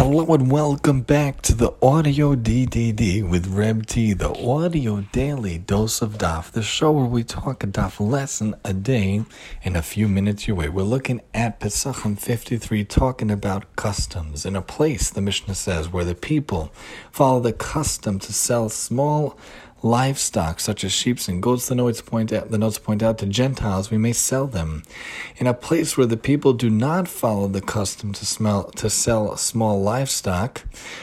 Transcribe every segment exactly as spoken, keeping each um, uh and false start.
Hello and welcome back to the Audio D D D with Reb T, the audio daily dose of Daf, the show where we talk a Daf lesson a day in a few minutes your way. We're looking at Pesachim fifty-three, talking about customs. In a place, the Mishnah says, where the people follow the custom to sell small livestock such as sheep and goats, the notes point out the notes point out to Gentiles we may sell them. In a place where the people do not follow the custom to smell to sell small livestock,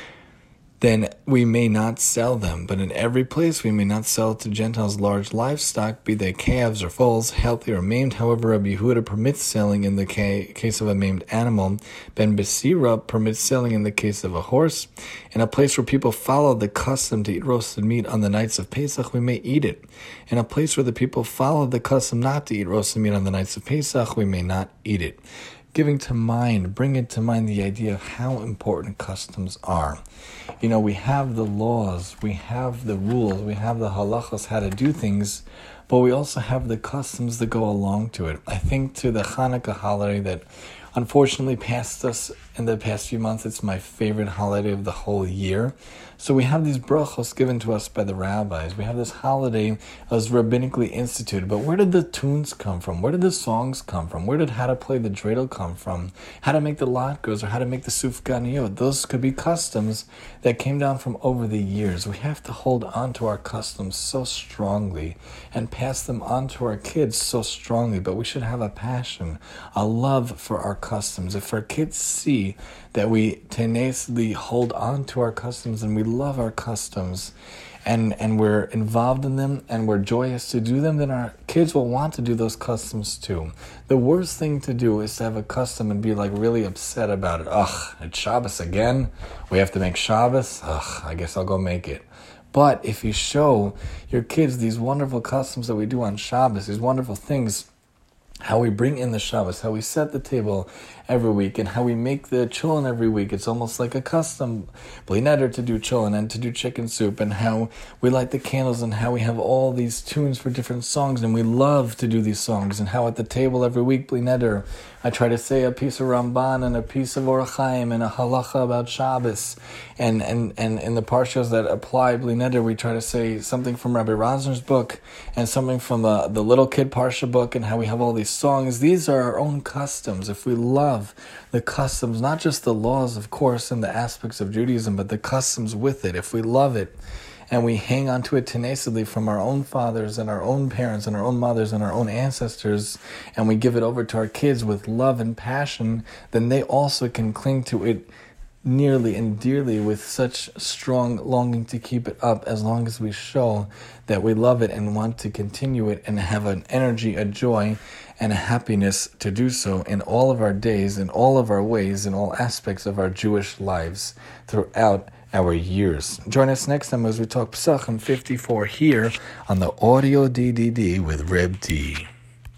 then we may not sell them. But in every place we may not sell to Gentiles large livestock, be they calves or foals, healthy or maimed. However, Rabbi Yehuda permits selling in the ca- case of a maimed animal. Ben Besira permits selling in the case of a horse. In a place where people follow the custom to eat roasted meat on the nights of Pesach, we may eat it. In a place where the people follow the custom not to eat roasted meat on the nights of Pesach, we may not eat it. Giving to mind, bring it to mind the idea of how important customs are. You know, we have the laws, we have the rules, we have the halachas, how to do things, but we also have the customs that go along to it. I think to the Hanukkah holiday that unfortunately passed us in the past few months, it's my favorite holiday of the whole year. So we have these brachos given to us by the rabbis. We have this holiday as rabbinically instituted. But where did the tunes come from? Where did the songs come from? Where did how to play the dreidel come from? How to make the latkos or how to make the sufganiyot? Those could be customs that came down from over the years. We have to hold on to our customs so strongly and pass them on to our kids so strongly. But we should have a passion, a love for our customs. If our kids see that we tenaciously hold on to our customs and we love our customs and, and we're involved in them and we're joyous to do them, then our kids will want to do those customs too. The worst thing to do is to have a custom and be like really upset about it. Ugh, it's Shabbos again? We have to make Shabbos? Ugh, I guess I'll go make it. But if you show your kids these wonderful customs that we do on Shabbos, these wonderful things, how we bring in the Shabbos, how we set the table every week, and how we make the cholent every week. It's almost like a custom, bli neder, to do cholent and to do chicken soup, and how we light the candles, and how we have all these tunes for different songs, and we love to do these songs, and how at the table every week, bli neder, I try to say a piece of Ramban and a piece of Orach Chaim and a halacha about Shabbos, and and and in the parshas that apply bli neder, we try to say something from Rabbi Rosner's book and something from the, the little kid parsha book, and how we have all these songs. These are our own customs. If we love the customs, not just the laws, of course, and the aspects of Judaism, but the customs with it, if we love it and we hang on to it tenaciously from our own fathers and our own parents and our own mothers and our own ancestors, and we give it over to our kids with love and passion, then they also can cling to it nearly and dearly with such strong longing to keep it up, as long as we show that we love it and want to continue it and have an energy, a joy, and a happiness to do so in all of our days, in all of our ways, in all aspects of our Jewish lives throughout our years. Join us next time as we talk Pesachim fifty-four here on the Audio D D D with Reb T.